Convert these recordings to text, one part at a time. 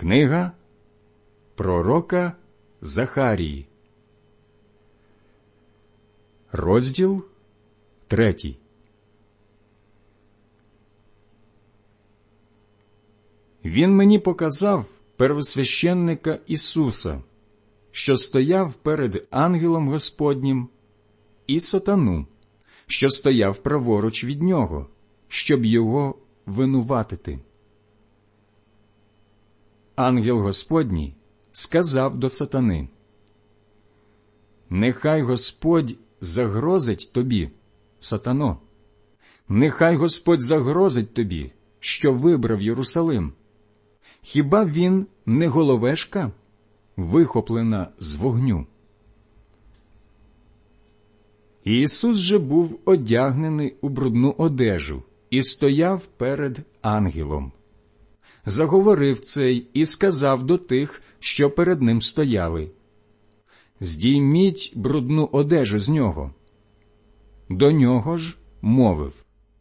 Книга пророка Захарії. Розділ 3. Він мені показав первосвященника Ісуса, що стояв перед ангелом Господнім, і сатану, що стояв праворуч від нього, щоб його винуватити. Ангел Господній сказав до сатани: «Нехай Господь загрозить тобі, сатано, нехай Господь загрозить тобі, що вибрав Єрусалим. Хіба він не головешка, вихоплена з вогню?» Ісус же був одягнений у брудну одежу і стояв перед ангелом. Заговорив цей і сказав до тих, що перед ним стояли: «Здійміть брудну одежу з нього». До нього ж мовив: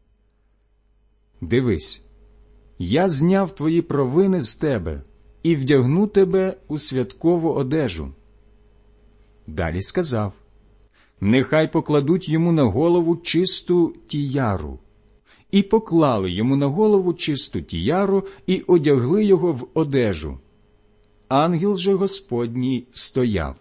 «Дивись, я зняв твої провини з тебе і вдягну тебе у святкову одежу». Далі сказав: «Нехай покладуть йому на голову чисту тіяру». І поклали йому на голову чисту тіяру і одягли його в одежу. Ангел же Господній стояв.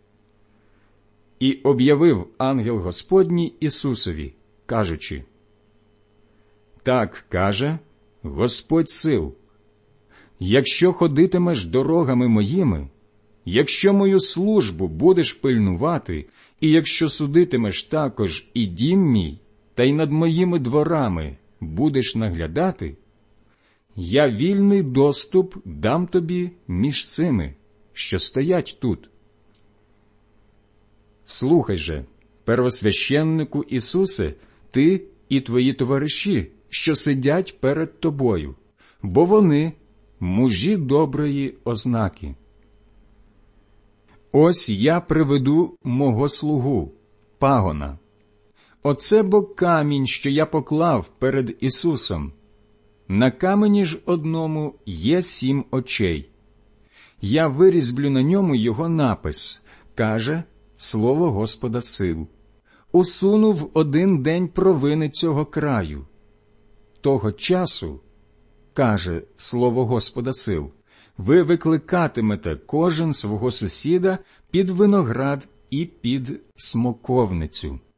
І об'явив ангел Господній Ісусові, кажучи: «Так каже Господь сил: якщо ходитимеш дорогами моїми, якщо мою службу будеш пильнувати, і якщо судитимеш також і дім мій, та й над моїми дворами будеш наглядати, я вільний доступ дам тобі між цими, що стоять тут». Слухай же, первосвященнику Ісусе, ти і твої товариші, що сидять перед тобою, бо вони мужі доброї ознаки. Ось я приведу мого слугу, пагона. Оце бо камінь, що я поклав перед Ісусом. На камені ж одному є 7 очей. Я вирізблю на ньому його напис, каже слово Господа сил. Усуну в один день провини цього краю. Того часу, каже слово Господа сил, ви викликатимете кожен свого сусіда під виноград і під смоковницю.